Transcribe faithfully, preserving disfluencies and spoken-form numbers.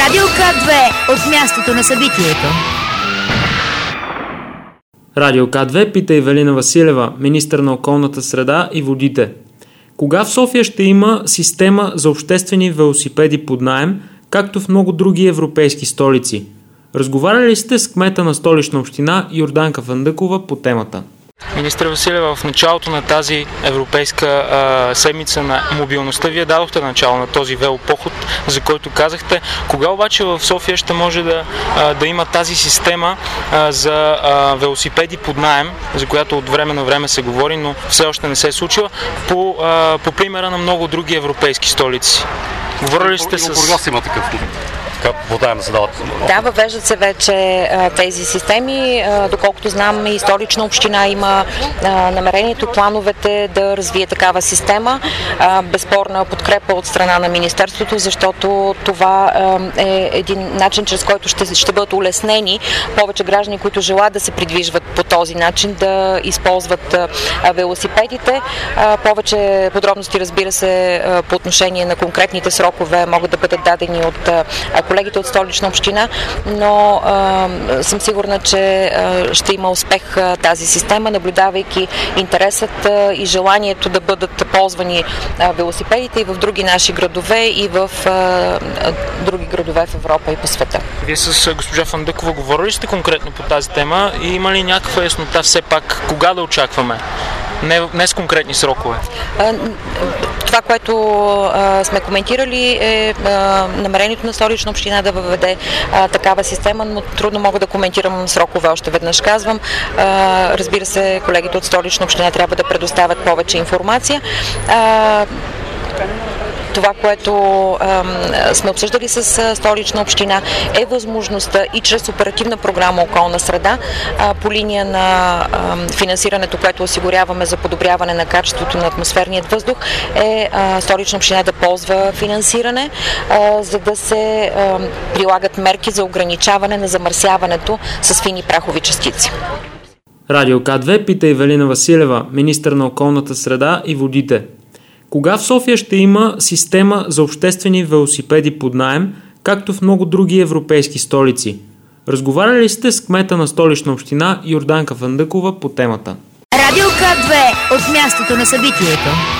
Радио К две от мястото на събитието. Радио К две пита Ивелина Василева, министър на околната среда и водите. Кога в София ще има система за обществени велосипеди под наем, както в много други европейски столици? Разговаряли сте с кмета на Столична община Йорданка Фандъкова по темата. Министър Василева, в началото на тази европейска а, седмица на мобилността вие дадохте начало на този велопоход, за който казахте. Кога обаче в София ще може да, а, да има тази система а, за а, велосипеди под наем, за която от време на време се говори, но все още не се е случила, по, а, по примера на много други европейски столици? Говорили сте с... Бургас има такъв. Да, въвеждат се вече а, тези системи. А, доколкото знам, и Столична община има а, намерението, плановете да развие такава система. А, безспорна подкрепа от страна на Министерството, защото това а, е един начин, чрез който ще, ще бъдат улеснени повече граждани, които желаят да се придвижват по този начин, да използват а, велосипедите. А, повече подробности, разбира се, а, по отношение на конкретните срокове могат да бъдат дадени от а, колегите от Столична община, но а, съм сигурна, че а, ще има успех а, тази система, наблюдавайки интересът а, и желанието да бъдат ползвани а, велосипедите и в други наши градове, и в а, а, други градове в Европа и по света. Вие с госпожа Фандъкова говорили сте конкретно по тази тема и има ли някаква яснота все пак кога да очакваме? Не, не с конкретни срокове. А, това, което а, сме коментирали, е а, намерението на Столична община да въведе а, такава система, но трудно мога да коментирам срокове, още веднъж казвам. А, разбира се, колегите от Столична община трябва да предоставят повече информация. А, Това, което а, сме обсъждали с а, Столична община, е възможността и чрез оперативна програма Околна среда, а, по линия на а, финансирането, което осигуряваме за подобряване на качеството на атмосферният въздух, е а, Столична община да ползва финансиране, а, за да се а, прилагат мерки за ограничаване на замърсяването с фини прахови частици. Радио К две пита Ивелина Василева, министър на околната среда и водите. Кога в София ще има система за обществени велосипеди под наем, както в много други европейски столици? Разговаряли сте с кмета на Столична община Йорданка Фандъкова по темата. Радио К две от мястото на събитието.